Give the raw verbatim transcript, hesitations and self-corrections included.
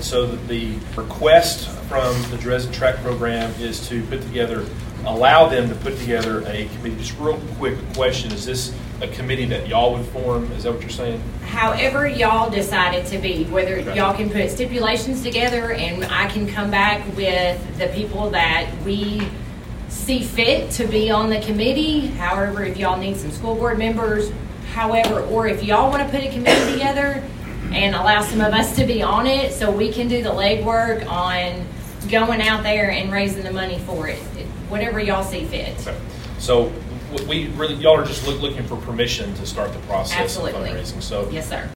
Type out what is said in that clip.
so the, the request from the Dresden Track Program is to put together, allow them to put together a committee. Just real quick question, is this a committee that y'all would form? Is that what you're saying? However y'all decide it to be, whether Okay. y'all can put stipulations together and I can come back with the people that we see fit to be on the committee. However, if y'all need some school board members, however, or if y'all want to put a committee together and allow some of us to be on it so we can do the legwork on going out there and raising the money for it. Whatever y'all see fit. Okay. So we really, y'all are just look, looking for permission to start the process Absolutely. of fundraising. So Yes, sir.